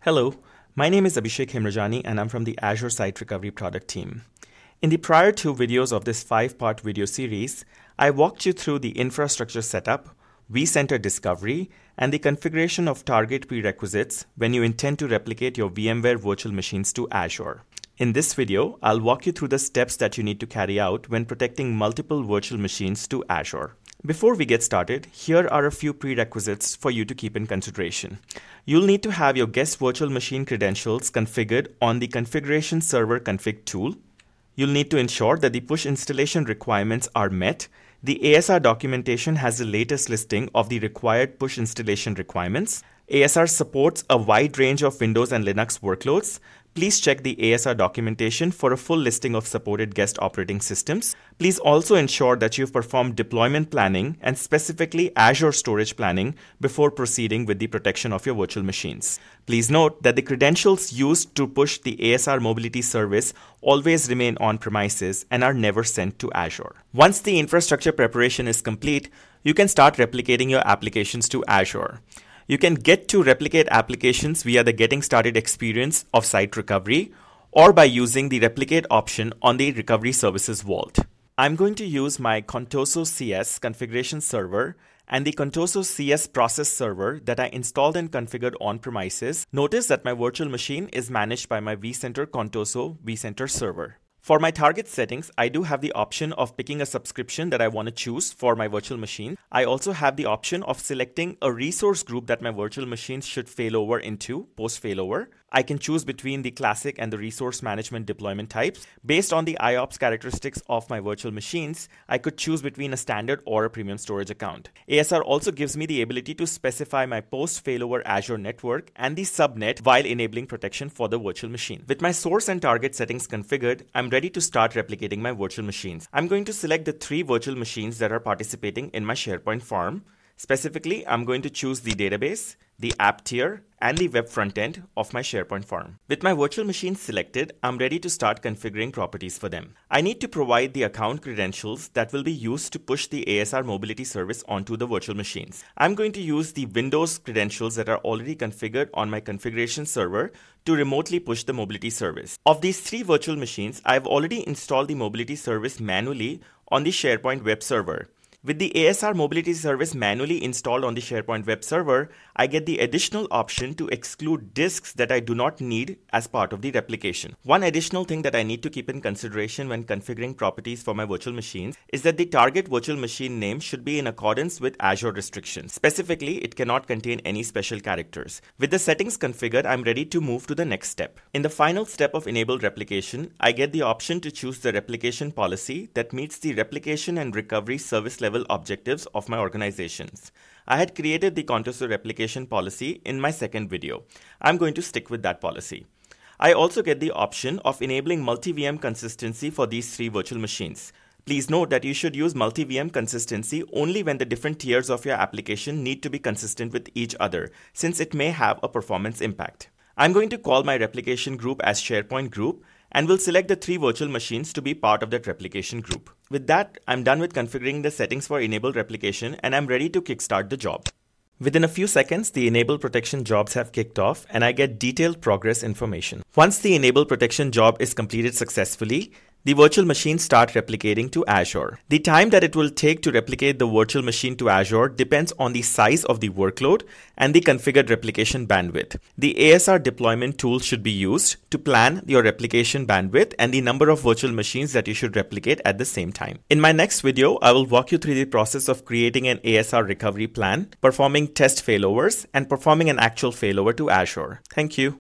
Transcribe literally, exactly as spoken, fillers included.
Hello, my name is Abhishek Himrajani and I'm from the Azure Site Recovery product team. In the prior two videos of this five-part video series, I walked you through the infrastructure setup, vCenter discovery, and the configuration of target prerequisites when you intend to replicate your VMware virtual machines to Azure. In this video, I'll walk you through the steps that you need to carry out when protecting multiple virtual machines to Azure. Before we get started, here are a few prerequisites for you to keep in consideration. You'll need to have your guest virtual machine credentials configured on the Configuration Server Config tool. You'll need to ensure that the push installation requirements are met. The A S R documentation has the latest listing of the required push installation requirements. A S R supports a wide range of Windows and Linux workloads. Please check the A S R documentation for a full listing of supported guest operating systems. Please also ensure that you've performed deployment planning and specifically Azure storage planning before proceeding with the protection of your virtual machines. Please note that the credentials used to push the A S R mobility service always remain on premises and are never sent to Azure. Once the infrastructure preparation is complete, you can start replicating your applications to Azure. You can get to replicate applications via the Getting Started experience of Site Recovery or by using the Replicate option on the Recovery Services Vault. I'm going to use my Contoso C S configuration server and the Contoso C S process server that I installed and configured on premises. Notice that my virtual machine is managed by my vCenter Contoso vCenter server. For my target settings, I do have the option of picking a subscription that I want to choose for my virtual machine. I also have the option of selecting a resource group that my virtual machines should failover into post failover. I can choose between the classic and the resource management deployment types. Based on the I O P S characteristics of my virtual machines, I could choose between a standard or a premium storage account. A S R also gives me the ability to specify my post failover Azure network and the subnet while enabling protection for the virtual machine. With my source and target settings configured, I'm ready to start replicating my virtual machines. I'm going to select the three virtual machines that are participating in my SharePoint farm. Specifically, I'm going to choose the database, the app tier, and the web front end of my SharePoint farm. With my virtual machines selected, I'm ready to start configuring properties for them. I need to provide the account credentials that will be used to push the A S R mobility service onto the virtual machines. I'm going to use the Windows credentials that are already configured on my configuration server to remotely push the mobility service. Of these three virtual machines, I've already installed the mobility service manually on the SharePoint web server. With the A S R mobility service manually installed on the SharePoint web server, I get the additional option to exclude disks that I do not need as part of the replication. One additional thing that I need to keep in consideration when configuring properties for my virtual machines is that the target virtual machine name should be in accordance with Azure restrictions. Specifically, it cannot contain any special characters. With the settings configured, I'm ready to move to the next step. In the final step of enabled replication, I get the option to choose the replication policy that meets the replication and recovery service level objectives of my organizations. I had created the Contoso replication policy in my second video. I'm going to stick with that policy. I also get the option of enabling multi-V M consistency for these three virtual machines. Please note that you should use multi-V M consistency only when the different tiers of your application need to be consistent with each other, since it may have a performance impact. I'm going to call my replication group as SharePoint group and will select the three virtual machines to be part of that replication group. With that, I'm done with configuring the settings for enabled replication and I'm ready to kickstart the job. Within a few seconds, the enable protection jobs have kicked off and I get detailed progress information. Once the enable protection job is completed successfully, the virtual machines start replicating to Azure. The time that it will take to replicate the virtual machine to Azure depends on the size of the workload and the configured replication bandwidth. The A S R deployment tool should be used to plan your replication bandwidth and the number of virtual machines that you should replicate at the same time. In my next video, I will walk you through the process of creating an A S R recovery plan, performing test failovers, and performing an actual failover to Azure. Thank you.